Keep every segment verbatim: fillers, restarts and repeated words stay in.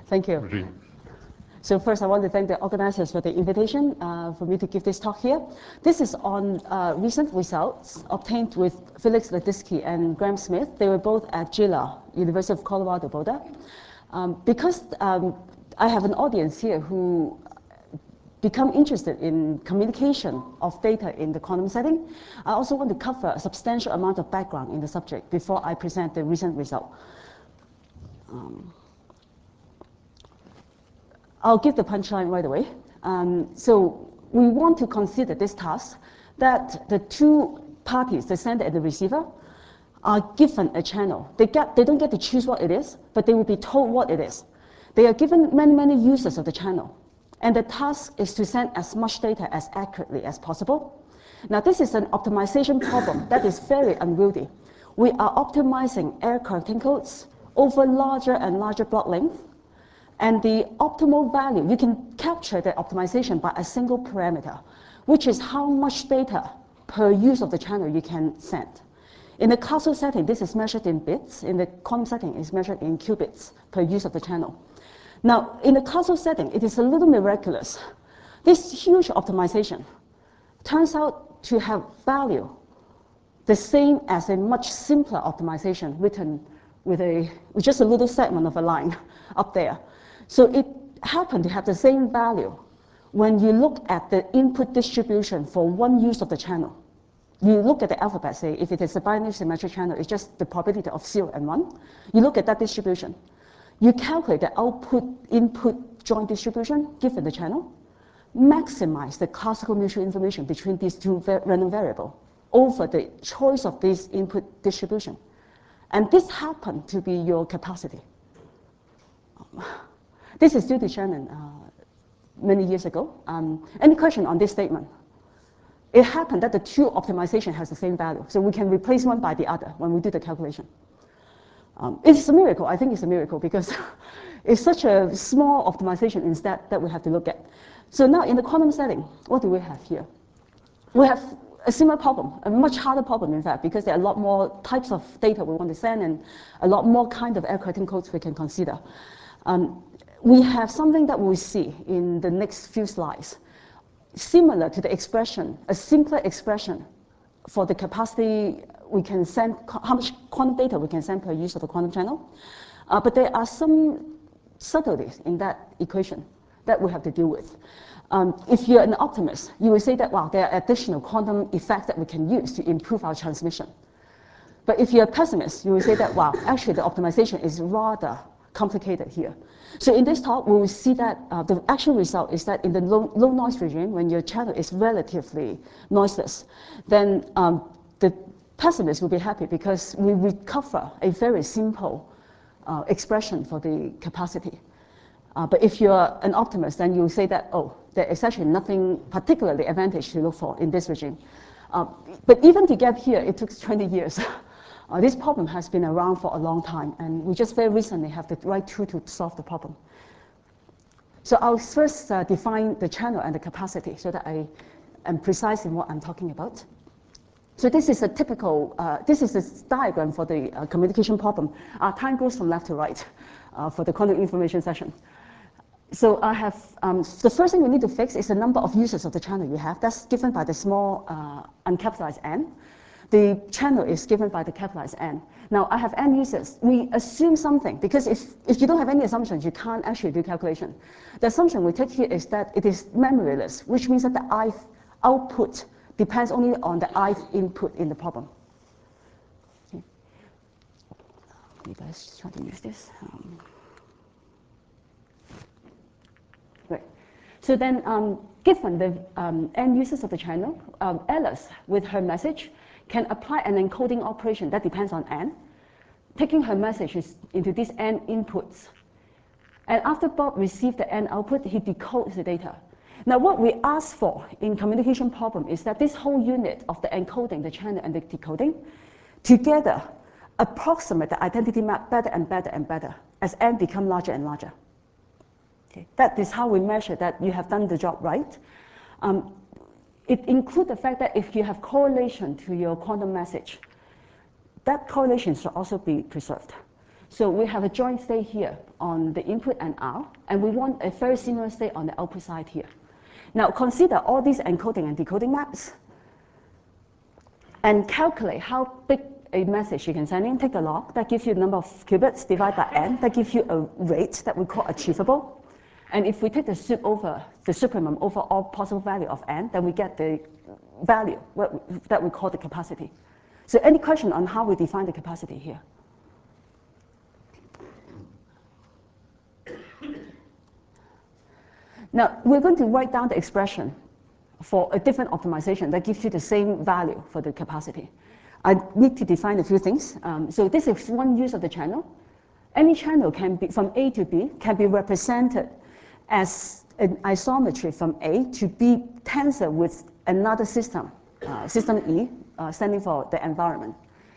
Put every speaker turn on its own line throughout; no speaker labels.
Thank you. Really. So first, I want to thank the organizers for the invitation uh, for me to give this talk here. This is on uh, recent results obtained with Felix Laditsky and Graham Smith. They were both at Gila, University of Colorado, Boulder. Um, because um, I have an audience here who become interested in communication of data in the quantum setting, I also want to cover a substantial amount of background in the subject before I present the recent result. Um, I'll give the punchline right away. Um, so we want to consider this task that the two parties, the sender and the receiver, are given a channel. They, get, they don't get to choose what it is, but they will be told what it is. They are given many, many uses of the channel. And the task is to send as much data as accurately as possible. Now, this is an optimization problem that is very unwieldy. We are optimizing error correcting codes over larger and larger block length. And the optimal value, you can capture the optimization by a single parameter, which is how much data per use of the channel you can send. In the causal setting, this is measured in bits. In the quantum setting, it's measured in qubits per use of the channel. Now, in the causal setting, it is a little miraculous. This huge optimization turns out to have value the same as a much simpler optimization written with, a, with just a little segment of a line up there. So it happened to have the same value when you look at the input distribution for one use of the channel. You look at the alphabet, say, if it is a binary symmetric channel, it's just the probability of zero and one. You look at that distribution. You calculate the output-input joint distribution given the channel, maximize the classical mutual information between these two random variables over the choice of this input distribution. And this happened to be your capacity. This is due to Shannon uh, many years ago. Um, any question on this statement? It happened that the two optimization has the same value, so we can replace one by the other when we do the calculation. Um, it's a miracle. I think it's a miracle because it's such a small optimization instead that we have to look at. So now in the quantum setting, what do we have here? We have a similar problem, a much harder problem in fact, because there are a lot more types of data we want to send and a lot more kind of error correcting codes we can consider. Um, we have something that we'll see in the next few slides, similar to the expression, a simpler expression for the capacity we can send, how much quantum data we can send per use of a quantum channel. Uh, but there are some subtleties in that equation that we have to deal with. Um, if you're an optimist, you will say that, wow, there are additional quantum effects that we can use to improve our transmission. But if you're a pessimist, you will say that, wow, actually the optimization is rather complicated here. So in this talk, we will see that uh, the actual result is that in the low, low noise regime, when your channel is relatively noiseless, then um, the pessimist will be happy because we recover a very simple uh, expression for the capacity. Uh, but if you're an optimist, then you'll say that, oh, there is actually nothing particularly advantage to look for in this regime. Uh, but even to get here, it took twenty years. Uh, this problem has been around for a long time, and we just very recently have the right tool to solve the problem. So I'll first uh, define the channel and the capacity so that I am precise in what I'm talking about. So this is a typical, uh, this is a diagram for the uh, communication problem. Our time goes from left to right uh, for the quantum information session. So I have, um, the first thing we need to fix is the number of users of the channel you have. That's given by the small uh, uncapitalized n. The channel is given by the capitalized N. Now, I have N users. We assume something, because if, if you don't have any assumptions, you can't actually do calculation. The assumption we take here is that it is memoryless, which means that the ith output depends only on the ith input in the problem. Okay. Maybe let's try to use this. Um, right. So then, um, given the um, N users of the channel, um, Alice, with her message, can apply an encoding operation that depends on n, taking her messages into these n inputs. And after Bob received the n output, he decodes the data. Now, what we ask for in communication problem is that this whole unit of the encoding, the channel, and the decoding, together approximate the identity map better and better and better as n become larger and larger. Okay. That is how we measure that you have done the job right. Um, It includes the fact that if you have correlation to your quantum message, that correlation should also be preserved. So we have a joint state here on the input and R, and we want a very similar state on the output side here. Now consider all these encoding and decoding maps, and calculate how big a message you can send in. Take the log, that gives you the number of qubits, divide by n, that gives you a rate that we call achievable. And if we take the sup over the supremum over all possible value of n, then we get the value that we call the capacity. So any question on how we define the capacity here? Now, we're going to write down the expression for a different optimization that gives you the same value for the capacity. I need to define a few things. Um, so this is one use of the channel. Any channel can be, from A to B, can be represented as an isometry from A to B tensor with another system, uh, system E, uh, standing for the environment.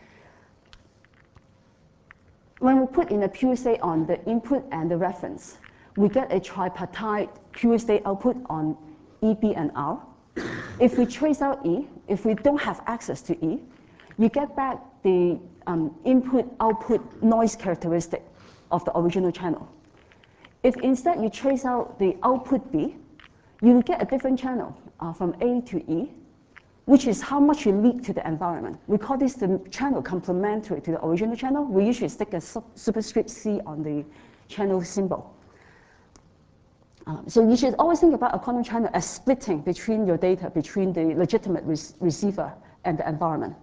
When we put in a pure state on the input and the reference, we get a tripartite pure state output on E, B, and R. If we trace out E, if we don't have access to E, you get back the um, input-output noise characteristic of the original channel. If instead you trace out the output B, you will get a different channel uh, from A to E, which is how much you leak to the environment. We call this the channel complementary to the original channel. We usually stick a superscript C on the channel symbol. Um, so you should always think about a quantum channel as splitting between your data, between the legitimate re receiver and the environment.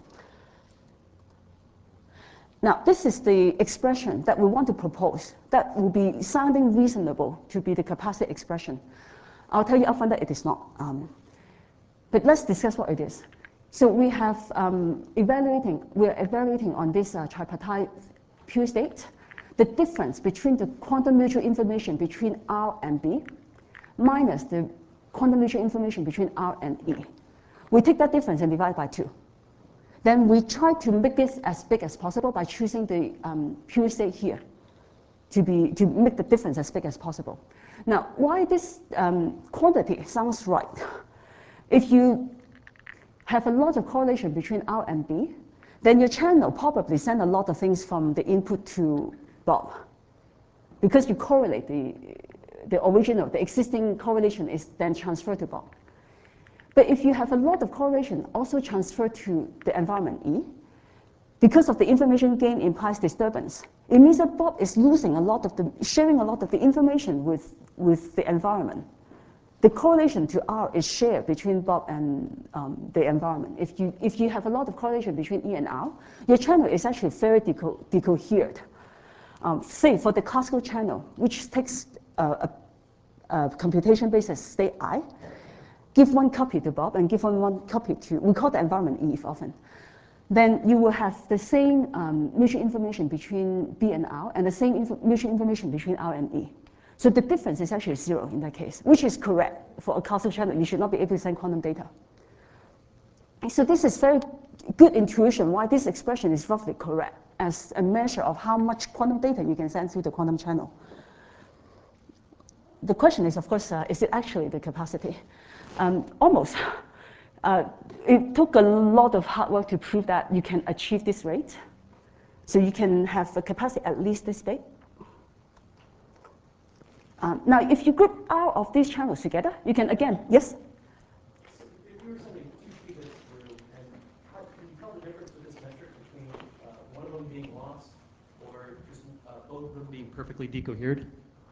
Now, this is the expression that we want to propose that will be sounding reasonable to be the capacity expression. I'll tell you upfront that it is not. Um, but let's discuss what it is. So we have um, evaluating, we're evaluating on this uh, tripartite pure state the difference between the quantum mutual information between R and B minus the quantum mutual information between R and E. We take that difference and divide by two. Then we try to make this as big as possible by choosing the um, pure state here to, be, to make the difference as big as possible. Now, why this um, quantity sounds right? If you have a lot of correlation between R and B, then your channel probably send a lot of things from the input to Bob, because you correlate the, the original, the existing correlation is then transferred to Bob. But if you have a lot of correlation also transferred to the environment E, because of the information gain implies disturbance, it means that Bob is losing a lot of the, sharing a lot of the information with, with the environment. The correlation to R is shared between Bob and um, the environment. If you, if you have a lot of correlation between E and R, your channel is actually very deco decoherent. Um, say for the classical channel, which takes uh, a, a computation basis state I, give one copy to Bob and give one, one copy to, we call the environment Eve often. Then you will have the same um, mutual information between B and R and the same info mutual information between R and E. So the difference is actually zero in that case, which is correct for a classical channel. You should not be able to send quantum data. So this is very good intuition why this expression is roughly correct as a measure of how much quantum data you can send through the quantum channel. The question is, of course, uh, is it actually the capacity? Um, almost. Uh, it took a lot of hard work to prove that you can achieve this rate. So you can have a capacity at least this big. Um, now, if you group all of these channels together, you can again, yes?
So if you were sending two qubits through, and how, can you tell the difference with this metric between uh, one of them being lost or just uh, both of them being perfectly decohered?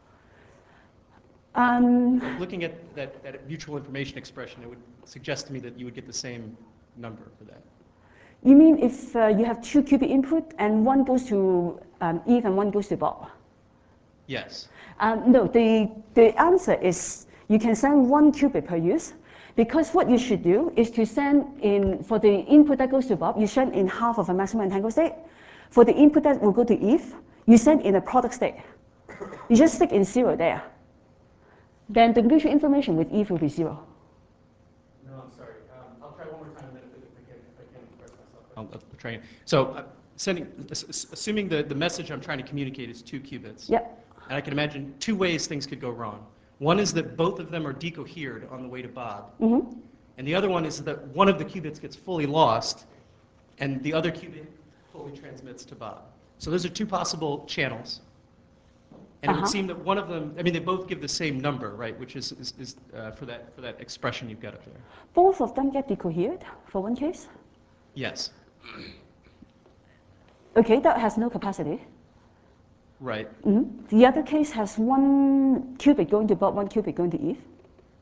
Um,
Like looking at that, that mutual information expression, it would suggest to me that you would get the same number for that.
You mean if uh, you have two qubit input and one goes to um, Eve and one goes to Bob?
Yes.
Um, no, the, the answer is you can send one qubit per use, because what you should do is to send in, for the input that goes to Bob, you send in half of a maximum entangled state. For the input that will go to Eve, you send in a product state. You just stick in zero there. Then the mutual information with Eve will be zero.
No, I'm sorry. Um, I'll try one more time, and then if, if, I, can, if I can express myself. I'll, I'll try it. So, uh, sending, assuming the, the message I'm trying to communicate is two qubits.
Yep.
And I can imagine two ways things could go wrong. One is that both of them are decohered on the way to Bob.
Mm-hmm.
And the other one is that one of the qubits gets fully lost, and the other qubit fully transmits to Bob. So those are two possible channels. And uh-huh. It would seem that one of them, I mean, they both give the same number, right? Which is, is, is uh, for, that, for that expression you've got up there.
Both of them get decoherent for one case?
Yes.
Okay, that has no capacity.
Right.
Mm-hmm. The other case has one qubit going to Bob, one qubit going to Eve.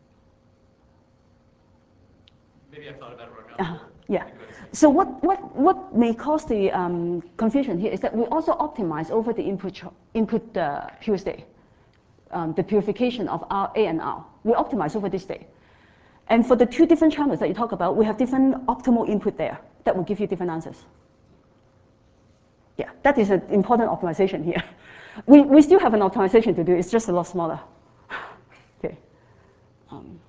Maybe I thought about it wrong.
Uh, yeah. So what, what, what may cause the um, confusion here is that we also optimize over the input, input uh, pure state, um, the purification of R, A and R. We optimize over this state. And for the two different channels that you talk about, we have different optimal input there that will give you different answers. Yeah, that is an important optimization here. We, we still have an optimization to do, it's just a lot smaller. Okay. Um,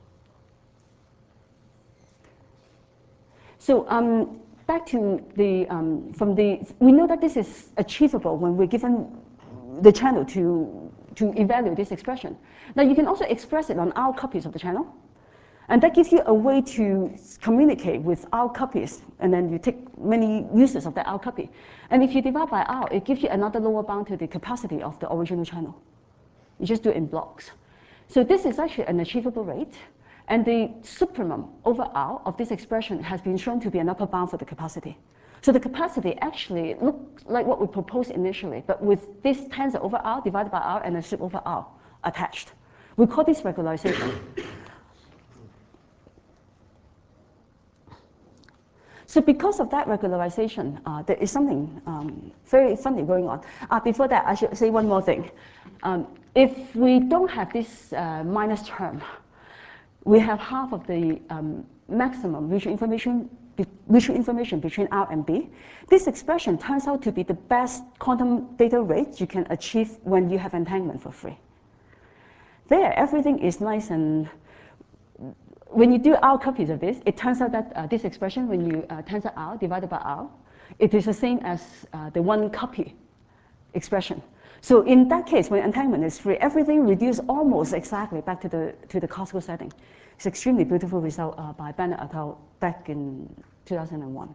so um, back to the, um, from the, we know that this is achievable when we're given the channel to, to evaluate this expression. Now you can also express it on R copies of the channel. And that gives you a way to communicate with R copies, and then you take many uses of that R copy. And if you divide by R, it gives you another lower bound to the capacity of the original channel. You just do it in blocks. So this is actually an achievable rate, and the supremum over R of this expression has been shown to be an upper bound for the capacity. So the capacity actually looks like what we proposed initially, but with this tensor over R divided by R and a sup over R attached. We call this regularization. So because of that regularization, uh, there is something um, very funny going on. Uh, before that, I should say one more thing. Um, if we don't have this uh, minus term, we have half of the um, maximum mutual information, mutual information between R and B. This expression turns out to be the best quantum data rate you can achieve when you have entanglement for free. There, everything is nice and when you do R copies of this, it turns out that uh, this expression, when you uh, tensor R divided by R, it is the same as uh, the one copy expression. So in that case, when entanglement is free, everything reduces almost exactly back to the, to the classical setting. It's an extremely beautiful result uh, by Bennett et al. Back in two thousand one.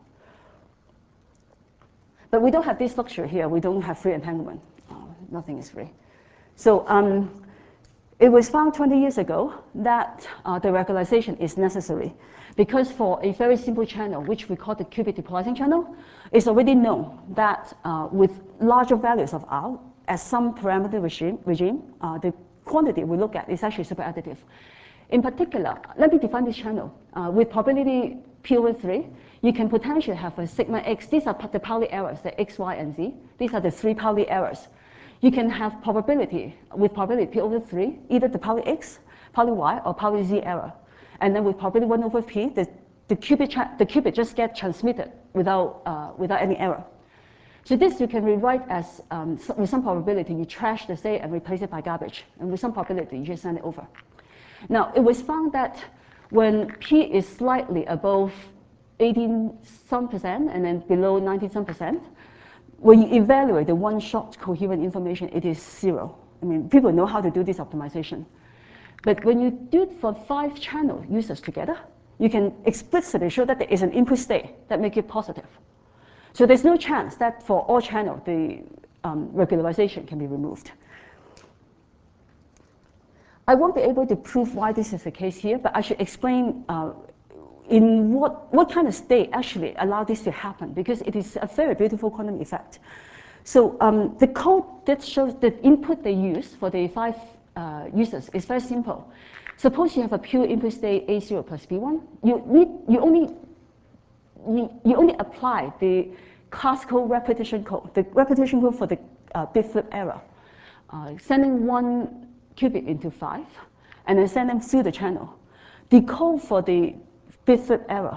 But we don't have this luxury here. We don't have free entanglement. Uh, nothing is free. So um, it was found twenty years ago that uh, the regularization is necessary because for a very simple channel, which we call the qubit depolarizing channel, it's already known that uh, with larger values of R, as some parameter regime, regime uh, the quantity we look at is actually super additive. In particular, let me define this channel. Uh, with probability P over three, you can potentially have a sigma x. These are the Pauli errors, the x, y, and z. These are the three Pauli errors. You can have probability with probability P over three, either the Pauli x, Pauli y, or Pauli z error. And then with probability one over P, the, the, qubit, the qubit just gets transmitted without, uh, without any error. So this you can rewrite as, um, with some probability, you trash the state and replace it by garbage. And with some probability, you just send it over. Now, it was found that when P is slightly above eighteen some percent and then below nineteen some percent, when you evaluate the one-shot coherent information, it is zero. I mean, people know how to do this optimization. But when you do it for five channel users together, you can explicitly show that there is an input state that makes it positive. So there's no chance that for all channels, the um, regularization can be removed. I won't be able to prove why this is the case here, but I should explain uh, in what, what kind of state actually allow this to happen, because it is a very beautiful quantum effect. So um, the code that shows the input they use for the five uh, users is very simple. Suppose you have a pure input state A zero plus B one. You, need, you, only, you, you only apply the classical repetition code, the repetition code for the uh, bit flip error, uh, sending one qubit into five, and then send them through the channel. Decode for the bit flip error.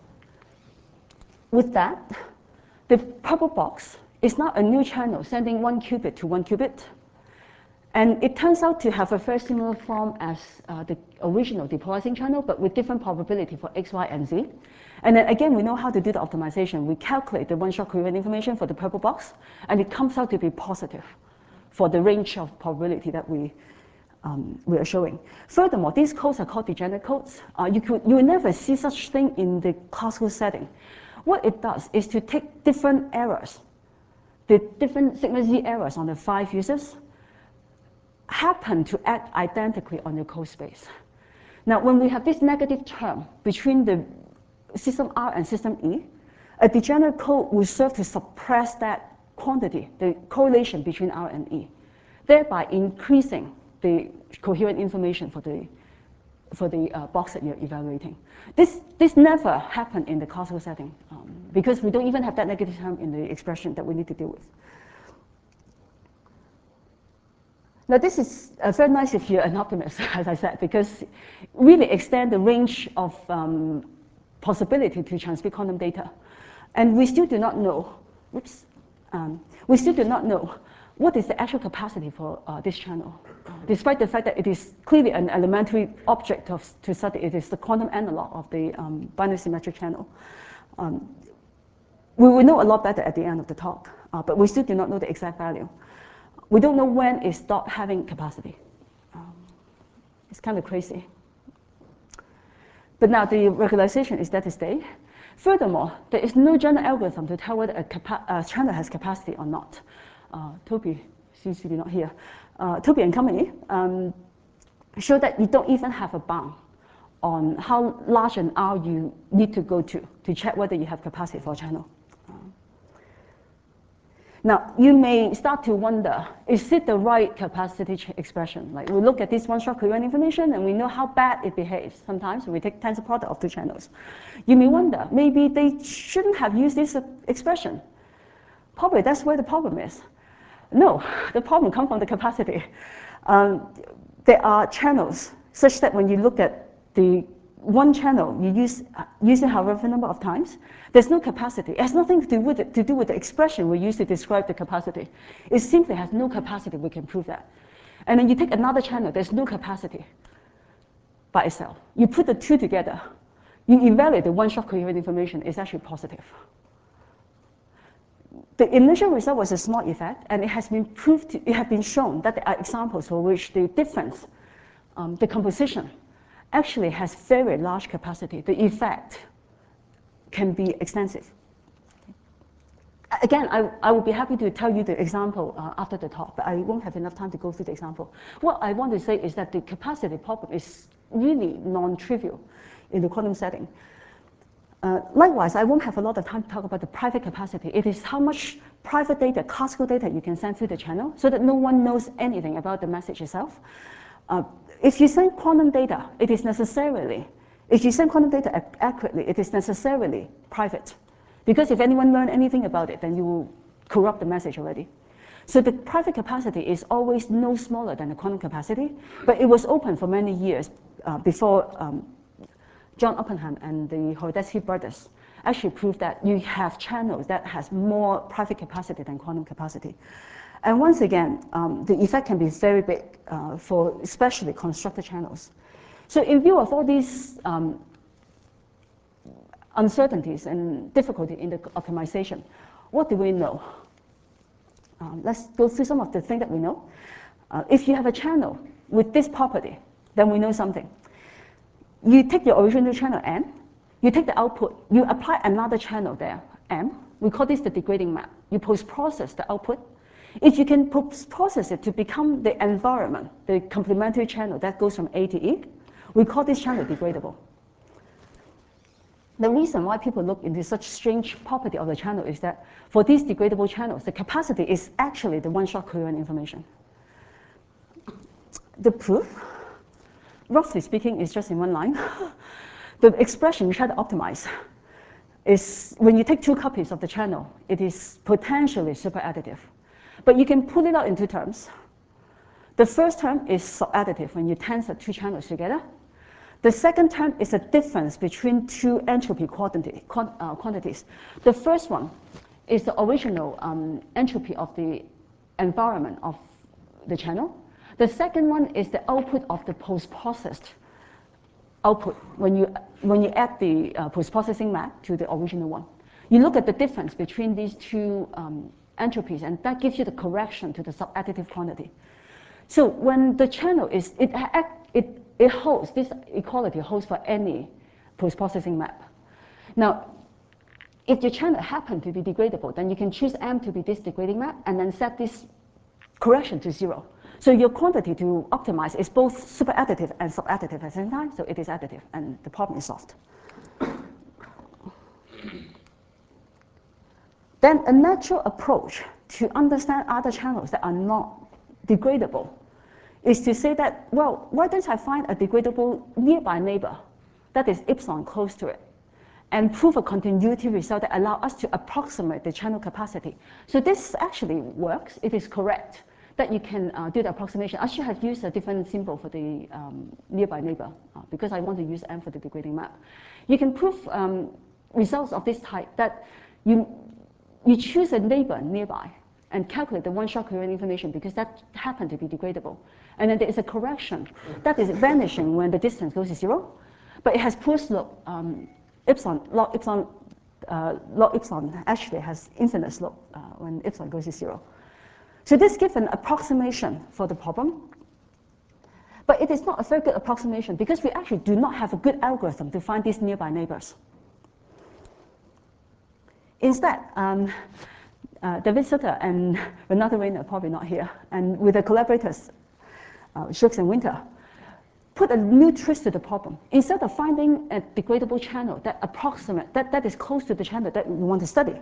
With that, the purple box is now a new channel sending one qubit to one qubit. And it turns out to have a very similar form as uh, the original depolarizing channel, but with different probability for x, y, and z. And then again, we know how to do the optimization. We calculate the one-shot coherent information for the purple box, and it comes out to be positive for the range of probability that we Um, we are showing. Furthermore, these codes are called degenerate codes. Uh, you, could, you will never see such thing in the classical setting. What it does is to take different errors, the different sigma Z errors on the five users happen to act identically on your code space. Now, when we have this negative term between the system R and system E, a degenerate code will serve to suppress that quantity, the correlation between R and E, thereby increasing the coherent information for the, for the uh, box that you're evaluating. This, this never happened in the classical setting um, because we don't even have that negative term in the expression that we need to deal with. Now, this is uh, very nice if you're an optimist, as I said, because really extend the range of um, possibility to transmit quantum data. And we still do not know, oops, um, we still do not know what is the actual capacity for uh, this channel. Uh, despite the fact that it is clearly an elementary object of, to study, it is the quantum analog of the um, binary symmetric channel. Um, we will know a lot better at the end of the talk, uh, but we still do not know the exact value. We don't know when it stopped having capacity. Um, it's kind of crazy. But now the regularization is there to stay. Furthermore, there is no general algorithm to tell whether a, a channel has capacity or not. Uh, Toby seems to be not here. Uh, Toby and company um, show that you don't even have a bound on how large an R you need to go to to check whether you have capacity for a channel. Now, you may start to wonder, is it the right capacity expression? Like, we look at this one-shot coherent information, and we know how bad it behaves. Sometimes we take tensor product of two channels. You may wonder, maybe they shouldn't have used this expression. Probably that's where the problem is. No, the problem comes from the capacity. Um, there are channels such that when you look at the one channel, you use, uh, use it however number of times, there's no capacity. It has nothing to do, with it, to do with the expression we use to describe the capacity. It simply has no capacity, we can prove that. And then you take another channel, there's no capacity by itself. You put the two together, you evaluate the one-shot coherent information, it's actually positive. The initial result was a small effect, and it has been proved, to, it has been shown that there are examples for which the difference, um, the composition, actually has very large capacity. The effect can be extensive. Again, I, I will be happy to tell you the example uh, after the talk, but I won't have enough time to go through the example. What I want to say is that the capacity problem is really non-trivial in the quantum setting. Uh, likewise, I won't have a lot of time to talk about the private capacity. It is how much private data, classical data, you can send through the channel so that no one knows anything about the message itself. Uh, if you send quantum data, it is necessarily, if you send quantum data ac accurately, it is necessarily private. Because if anyone learns anything about it, then you will corrupt the message already. So the private capacity is always no smaller than the quantum capacity, but it was open for many years uh, before um, John Oppenheim and the Horodetzky brothers actually proved that you have channels that has more private capacity than quantum capacity. And once again, um, the effect can be very big uh, for especially constructed channels. So in view of all these um, uncertainties and difficulty in the optimization, what do we know? Um, let's go through some of the things that we know. Uh, if you have a channel with this property, then we know something. You take your original channel N, you take the output, you apply another channel there, M. We call this the degrading map. You post-process the output. If you can post-process it to become the environment, the complementary channel that goes from A to E, we call this channel degradable. The reason why people look into such strange property of the channel is that for these degradable channels, the capacity is actually the one-shot coherent information. The proof, roughly speaking, is just in one line. The expression you try to optimize is when you take two copies of the channel, it is potentially super additive. But you can pull it out in two terms. The first term is subadditive when you tensor two channels together. The second term is a difference between two entropy quantity, quant, uh, quantities. The first one is the original um, entropy of the environment of the channel. The second one is the output of the post-processed output when you, when you add the uh, post-processing map to the original one. You look at the difference between these two um, entropies, and that gives you the correction to the subadditive quantity. So when the channel is, it, it, it holds, this equality holds for any post-processing map. Now, If your channel happen to be degradable, then you can choose M to be this degrading map and then set this correction to zero. So your quantity to optimize is both super additive and sub-additive at the same time, so it is additive, and the problem is solved. Then a natural approach to understand other channels that are not degradable is to say that, well, why don't I find a degradable nearby neighbor that is epsilon close to it, and prove a continuity result that allows us to approximate the channel capacity. So this actually works. It is correct that you can uh, do the approximation. I should have used a different symbol for the um, nearby neighbor uh, because I want to use M for the degrading map. You can prove um, results of this type that you, you choose a neighbor nearby and calculate the one-shot coherent information because that happened to be degradable. And then there is a correction that is vanishing when the distance goes to zero, but it has poor slope. Um, epsilon, log epsilon, uh, log epsilon actually has infinite slope uh, when epsilon goes to zero. So this gives an approximation for the problem, but it is not a very good approximation because we actually do not have a good algorithm to find these nearby neighbors. Instead, um, uh, David Sutter and Renata Rayner, probably not here, and with the collaborators, uh, Schultz and Winter, put a new twist to the problem. Instead of finding a degradable channel that approximate, that, that is close to the channel that we want to study,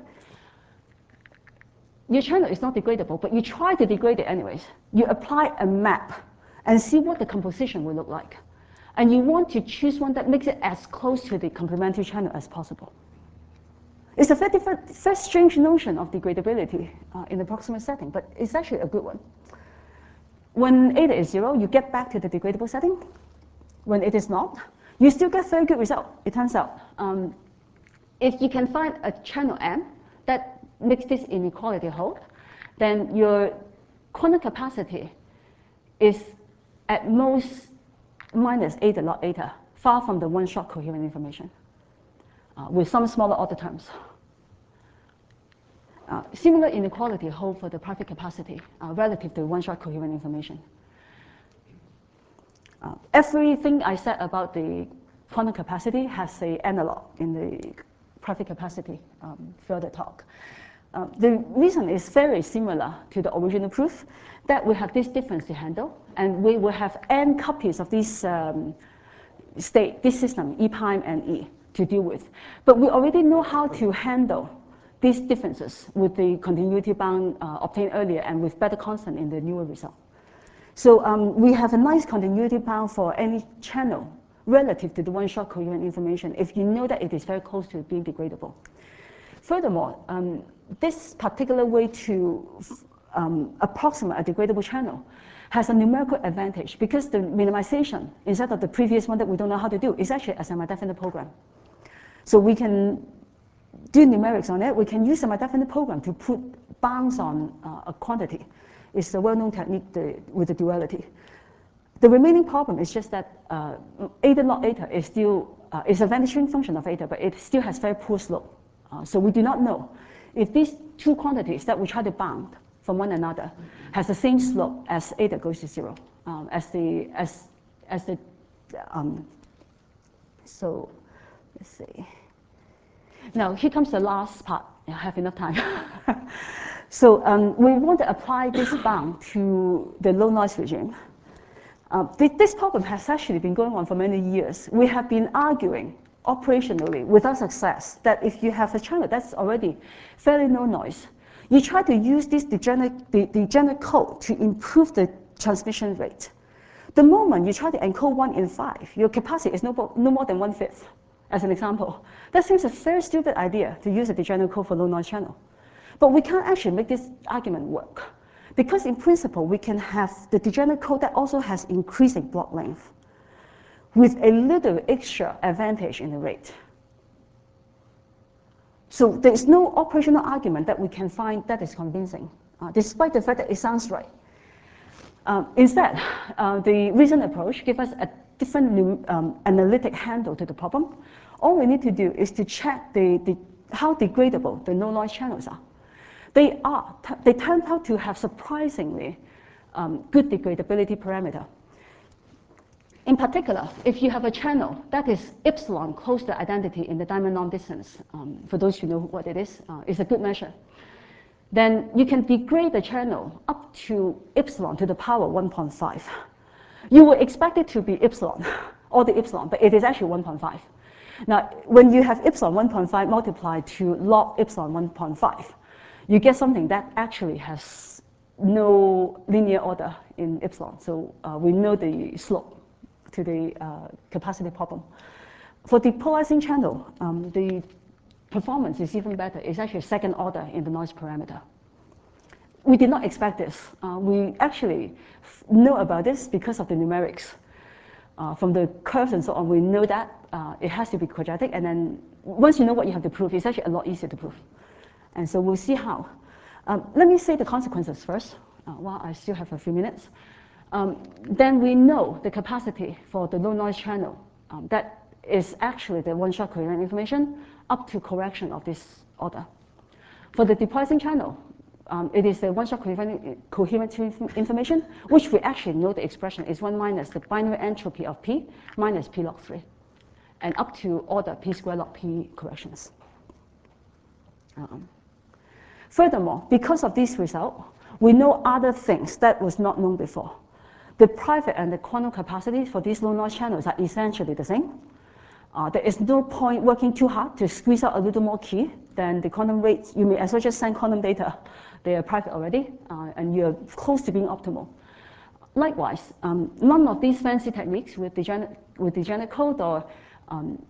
your channel is not degradable, but you try to degrade it anyways. You apply a map and see what the composition will look like. And you want to choose one that makes it as close to the complementary channel as possible. It's a very, different, very strange notion of degradability uh, in the proximal setting, but it's actually a good one. When eta is zero, you get back to the degradable setting. When it is not, you still get very good result, it turns out. Um, if you can find a channel M that makes this inequality hold, then your quantum capacity is at most minus eta log eta, far from the one-shot coherent information, uh, with some smaller order terms. Uh, similar inequality hold for the private capacity uh, relative to one-shot coherent information. Uh, everything I said about the quantum capacity has an analog in the private capacity um, further talk. Uh, the reason is very similar to the original proof, that we have this difference to handle, and we will have n copies of this um, state, this system, E prime and E, to deal with. But we already know how to handle these differences with the continuity bound uh, obtained earlier and with better constant in the newer result. So um, we have a nice continuity bound for any channel relative to the one-shot coherent information if you know that it is very close to being degradable. Furthermore, um, this particular way to um, approximate a degradable channel has a numerical advantage because the minimization, instead of the previous one that we don't know how to do, is actually a semi-definite program. So we can do numerics on it. We can use a semi-definite program to put bounds on uh, a quantity. It's a well-known technique the, with the duality. The remaining problem is just that uh, eta log eta is still uh, is a vanishing function of eta, but it still has very poor slope. Uh, so we do not know if these two quantities that we try to bound from one another has the same slope as eta goes to zero, um, as the as as the um, so let's see. Now here comes the last part. I have enough time. So um, we want to apply this bound to the low noise regime. Uh, th this problem has actually been going on for many years. We have been arguing operationally without success that if you have a channel that's already fairly low noise, you try to use this degenerate, the, degenerate code to improve the transmission rate. The moment you try to encode one in five, your capacity is no, no more than one-fifth, as an example. That seems a very stupid idea to use a degenerate code for low noise channel. But we can't actually make this argument work. Because in principle, we can have the degenerate code that also has increasing block length with a little extra advantage in the rate. So there's no operational argument that we can find that is convincing, uh, despite the fact that it sounds right. Um, instead, uh, the reason approach gives us a different um, analytic handle to the problem. All we need to do is to check the, the, how degradable the no noise channels are. They are, they turn out to have surprisingly um, good degradability parameter. In particular, if you have a channel that is epsilon close to identity in the diamond norm distance, um, for those who know what it is, uh, it's a good measure, then you can degrade the channel up to epsilon to the power one point five. You would expect it to be epsilon, all the epsilon, but it is actually one point five. Now, when you have epsilon one point five multiplied to log epsilon one point five, you get something that actually has no linear order in epsilon. So uh, we know the slope to the uh, capacity problem. For the polarizing channel, um, the performance is even better. It's actually second order in the noise parameter. We did not expect this. Uh, we actually know about this because of the numerics. Uh, from the curves and so on, we know that uh, it has to be quadratic. And then once you know what you have to prove, it's actually a lot easier to prove. And so we'll see how. Um, let me say the consequences first, uh, while I still have a few minutes. Um, then we know the capacity for the low noise channel. Um, that is actually the one-shot coherent information up to correction of this order. For the deploying channel, um, it is the one-shot coherent, coherent information, which we actually know the expression is one minus the binary entropy of P minus P log three, and up to order P square log P corrections. Um, furthermore, because of this result, we know other things that was not known before. The private and the quantum capacities for these low noise channels are essentially the same. Uh, there is no point working too hard to squeeze out a little more key than the quantum rates. You may as well just send quantum data. They are private already, uh, and you're close to being optimal. Likewise, um, none of these fancy techniques with degenerate, with degenerate code or um,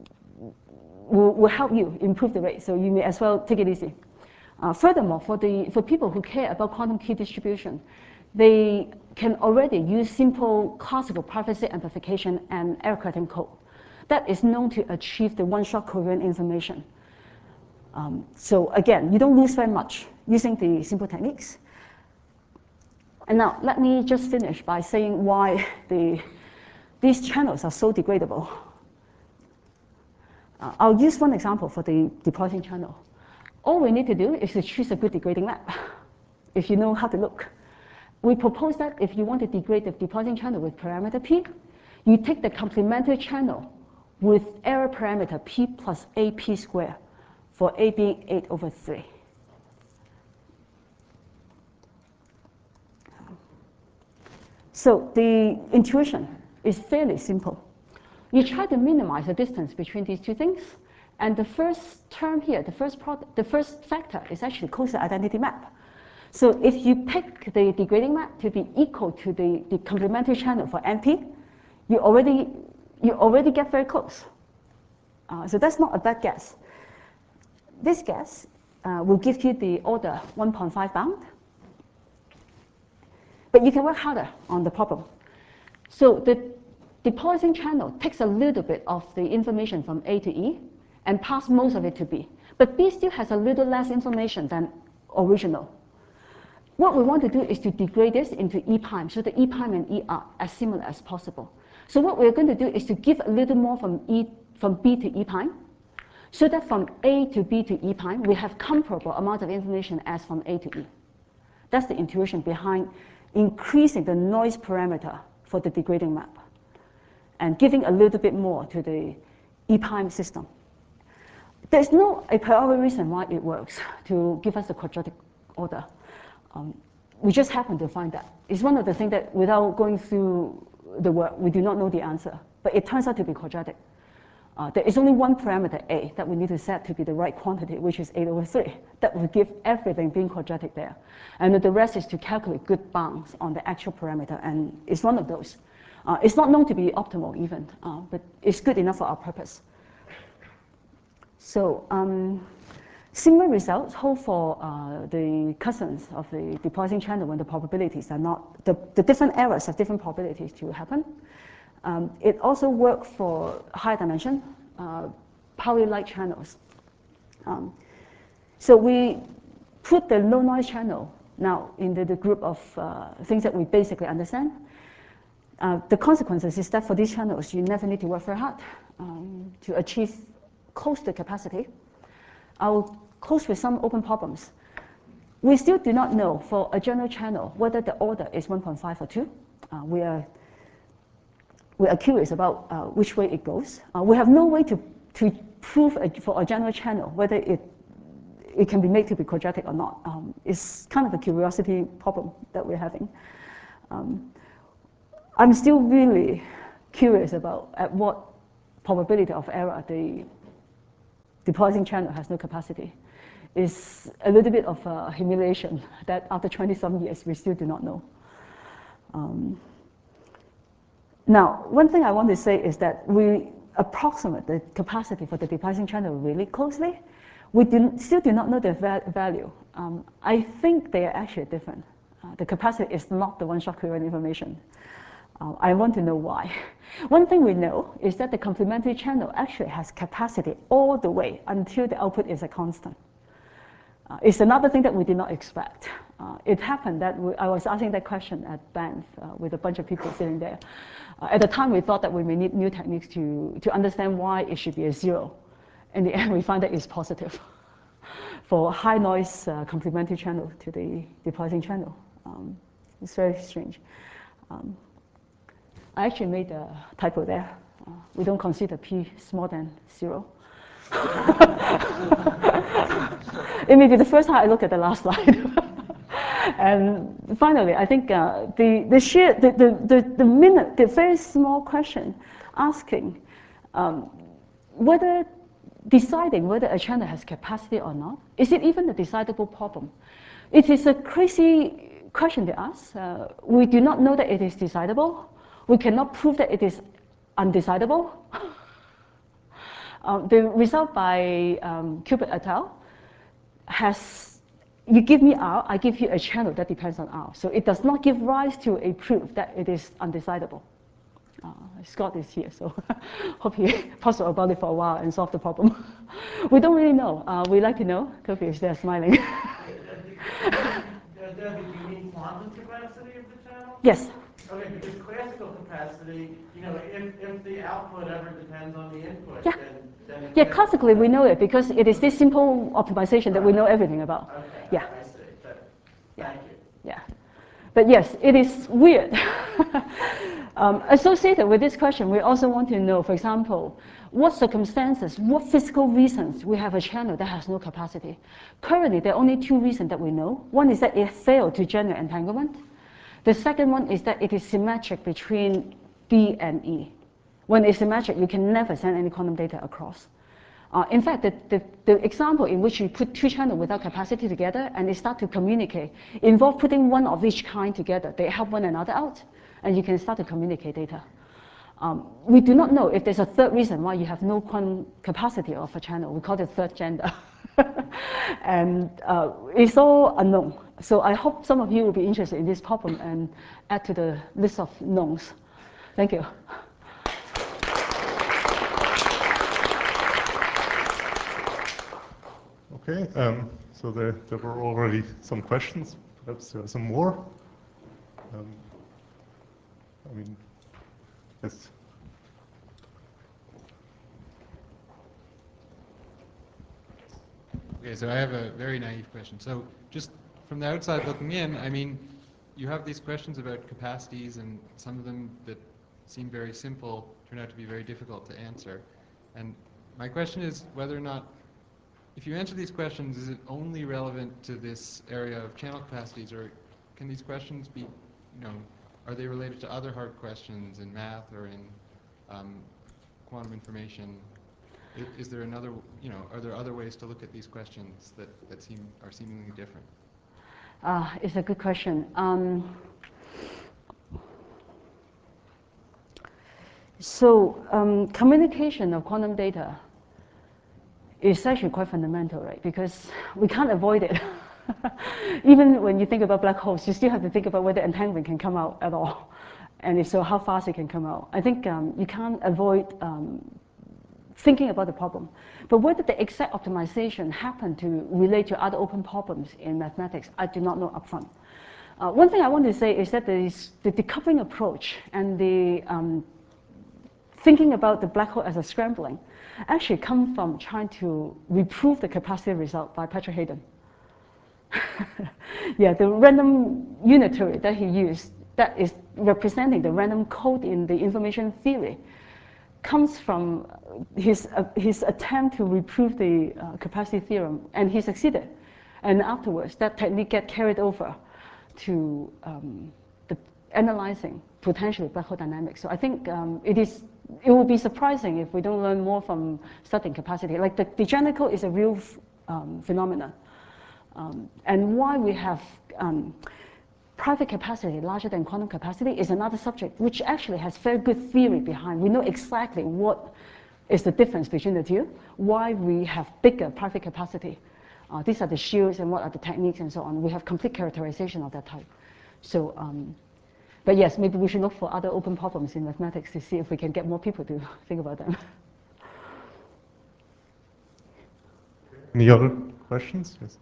will, will help you improve the rate, so you may as well take it easy. Uh, furthermore, for, the, for people who care about quantum key distribution, they can already use simple classical private state amplification and error correcting code that is known to achieve the one-shot coherent information. Um, so again, you don't lose very much using the simple techniques. And now let me just finish by saying why the, these channels are so degradable. Uh, I'll use one example for the deploying channel. All we need to do is to choose a good degrading map, if you know how to look. We propose that if you want to degrade the deploying channel with parameter P, you take the complementary channel with error parameter P plus A P squared, for A being eight over three. So the intuition is fairly simple. You try to minimize the distance between these two things, and the first term here, the first, product, the first factor is actually close to identity map. So if you pick the degrading map to be equal to the, the complementary channel for N P, you already, you already get very close. Uh, so that's not a bad guess. This guess uh, will give you the order one point five bound. But you can work harder on the problem. So the deploying channel takes a little bit of the information from A to E and pass most of it to B. But B still has a little less information than original. What we want to do is to degrade this into E prime, so the E prime and E are as similar as possible. So what we're going to do is to give a little more from, e, from B to E prime, so that from A to B to E prime, we have comparable amount of information as from A to E. That's the intuition behind increasing the noise parameter for the degrading map and giving a little bit more to the E prime system. There's no a priori reason why it works to give us a quadratic order. Um, we just happen to find that. It's one of the things that without going through the work, we do not know the answer. But it turns out to be quadratic. Uh, there is only one parameter, A, that we need to set to be the right quantity, which is eight over three. That will give everything being quadratic there. And the rest is to calculate good bounds on the actual parameter, and it's one of those. Uh, it's not known to be optimal even, uh, but it's good enough for our purpose. So um, similar results hold for uh, the cousins of the deploying channel when the probabilities are not, the, the different errors have different probabilities to happen. Um, it also works for high dimension, uh, Pauli light channels. Um, so we put the low noise channel now in the, the group of uh, things that we basically understand. Uh, the consequences is that for these channels, you never need to work very hard um, to achieve close to capacity. I'll close with some open problems. We still do not know for a general channel whether the order is one point five or two. Uh, we are we are curious about uh, which way it goes. Uh, we have no way to, to prove a, for a general channel whether it, it can be made to be quadratic or not. Um, it's kind of a curiosity problem that we're having. Um, I'm still really curious about at what probability of error the deploying channel has no capacity. It's a little bit of a humiliation that after twenty some years we still do not know. Um, now, one thing I want to say is that we approximate the capacity for the deploying channel really closely. We do, still do not know the va value. Um, I think they are actually different. Uh, the capacity is not the one-shot querying information. Uh, I want to know why. One thing we know is that the complementary channel actually has capacity all the way until the output is a constant. Uh, it's another thing that we did not expect. Uh, it happened that we, I was asking that question at Banff uh, with a bunch of people sitting there. Uh, at the time, we thought that we may need new techniques to, to understand why it should be a zero. In the end, we find that it's positive for high noise uh, complementary channel to the deploying channel. Um, it's very strange. Um, I actually made a typo there. Uh, we don't consider p smaller than zero. It may be the first time I look at the last slide. And finally, I think uh, the, the, sheer, the, the, the, the, minute, the very small question asking um, whether deciding whether a channel has capacity or not, is it even a decidable problem? It is a crazy question to ask. Uh, we do not know that it is decidable. We cannot prove that it is undecidable. um, the result by um, Cupid et al. Has, you give me R, I give you a channel that depends on R. So it does not give rise to a proof that it is undecidable. Uh, Scott is here, so hope he talks about it for a while and solve the problem. We don't really know. Uh, we like to know. Kofi is there smiling.
Debbie, do you mean quantum capacity of the channel?
Yes.
Okay, because classical capacity, you know, if, if the output ever depends on the input,
yeah.
then, then
yeah, classically we know it because it is this simple optimization that we know everything about.
Okay,
yeah.
I see. That,
yeah.
Thank you.
Yeah. But yes, it is weird. um, associated with this question, we also want to know, for example, what circumstances, what physical reasons we have a channel that has no capacity. Currently, there are only two reasons that we know. One is that it failed to generate entanglement. The second one is that it is symmetric between D and E. When it's symmetric, you can never send any quantum data across. Uh, in fact, the, the, the example in which you put two channels without capacity together and they start to communicate involve putting one of each kind together. They help one another out, and you can start to communicate data. Um, we do not know if there's a third reason why you have no quantum capacity of a channel. We call it third gender. And uh, it's all unknown. So I hope some of you will be interested in this problem and add to the list of knowns. Thank you.
Okay, um, so there, there were already some questions. Perhaps there are some more. Um, I mean, yes.
Okay, so I have a very naive question. So just from the outside looking in, I mean, you have these questions about capacities, and some of them that seem very simple turn out to be very difficult to answer. And my question is whether or not, if you answer these questions, is it only relevant to this area of channel capacities, or can these questions be, you know, are they related to other hard questions in math or in um, quantum information? Is, is there another, you know, are there other ways to look at these questions that, that seem are seemingly different?
Uh, it's a good question. Um, so um, communication of quantum data is actually quite fundamental, right? Because we can't avoid it. Even when you think about black holes, you still have to think about whether entanglement can come out at all. And if so, how fast it can come out. I think um, you can't avoid um, thinking about the problem. But whether the exact optimization happened to relate to other open problems in mathematics, I do not know upfront. Uh, one thing I want to say is that there is the decoupling approach and the um, thinking about the black hole as a scrambling actually come from trying to reprove the capacity result by Patrick Hayden. Yeah, the random unitary that he used, that is representing the random code in the information theory comes from his, uh, his attempt to reprove the uh, capacity theorem, and he succeeded. And afterwards, that technique get carried over to um, the analyzing potentially black hole dynamics. So I think um, it is it will be surprising if we don't learn more from studying capacity. Like the degenerate is a real um, phenomenon, um, and why we have um, private capacity larger than quantum capacity is another subject, which actually has very good theory behind. We know exactly what is the difference between the two, why we have bigger private capacity. Uh, these are the shields and what are the techniques and so on. We have complete characterization of that type. So, um, but yes, maybe we should look for other open problems in mathematics to see if we can get more people to think about them.
Any other questions? Yes.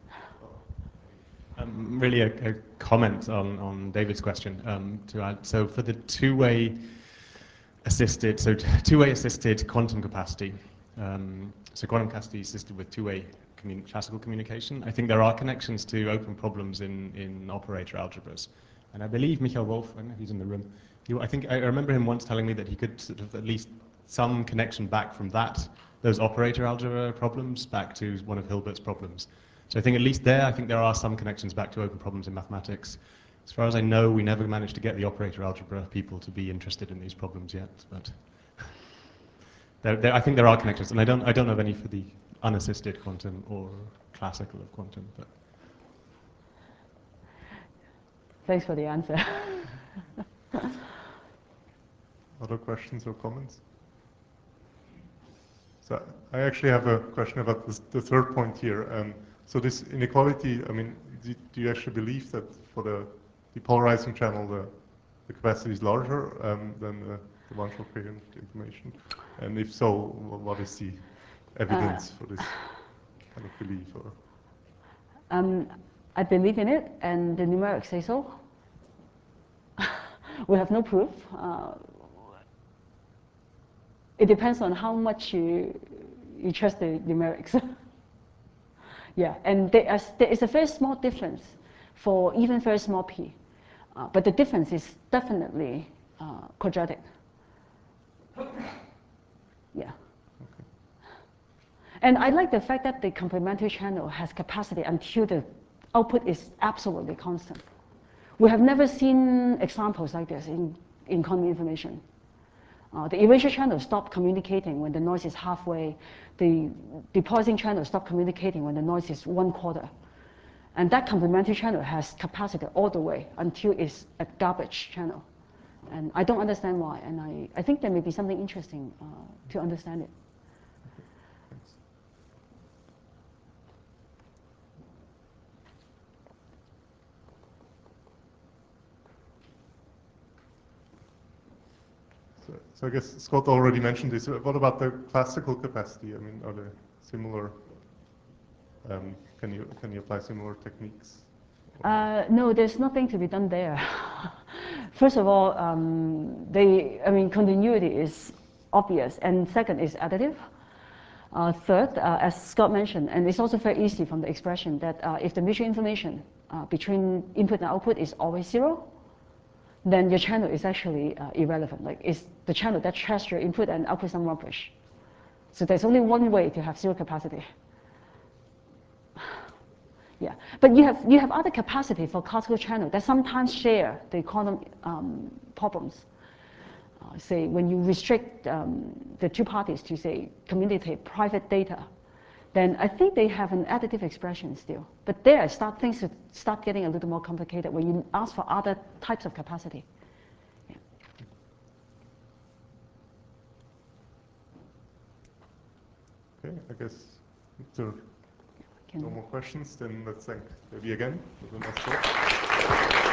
Um, really a, a comment on, on David's question um, to add. So for the two-way assisted, so two-way assisted quantum capacity, um, so quantum capacity assisted with two-way commun classical communication, I think there are connections to open problems in, in operator algebras. And I believe Michael Wolf, I don't know if he's in the room, he, I think I remember him once telling me that he could sort of at least some connection back from that, those operator algebra problems, back to one of Hilbert's problems. So I think at least there, I think there are some connections back to open problems in mathematics. As far as I know, we never managed to get the operator algebra people to be interested in these problems yet, but there, there, I think there are connections, and I don't, I don't know of any for the unassisted quantum or classical of quantum. But
Thanks for the answer.
Other questions or comments? So I actually have a question about this, the third point here. Um, so this inequality, I mean, do, do you actually believe that for the depolarizing channel, the, the capacity is larger um, than the, the one-shot coherent information? And if so, what is the evidence uh, for this kind of belief? Or?
Um, I believe in it, and the numerics say so. We have no proof. Uh, it depends on how much you, you trust the numerics. Yeah, and there is, there is a very small difference for even very small p. Uh, but the difference is definitely uh, quadratic. Yeah.
Okay.
And I like the fact that the complementary channel has capacity until the output is absolutely constant. We have never seen examples like this in, in quantum information. Uh, the erasure channel stopped communicating when the noise is halfway. The depolarizing channel stopped communicating when the noise is one quarter. And that complementary channel has capacity all the way until it's a garbage channel. And I don't understand why. And I, I think there may be something interesting uh, to understand it.
So, so I guess Scott already mentioned this. What about the classical capacity? I mean, are they similar? Um, can you can you apply similar techniques?
Uh, no, there's nothing to be done there. First of all, um, they, I mean, continuity is obvious, and second is additive. Uh, third, uh, as Scott mentioned, and it's also very easy from the expression that uh, if the mutual information uh, between input and output is always zero, then your channel is actually uh, irrelevant. Like, it's the channel that trash your input and output some rubbish. So there's only one way to have zero capacity. Yeah, but you have, you have other capacity for classical channel that sometimes share the quantum um, problems. Uh, say, when you restrict um, the two parties to, say, communicate private data, then I think they have an additive expression still. But there, start, things start getting a little more complicated when you ask for other types of capacity. Yeah.
Okay, I guess if there are no more questions, then let's thank Debbie again for the nice talk.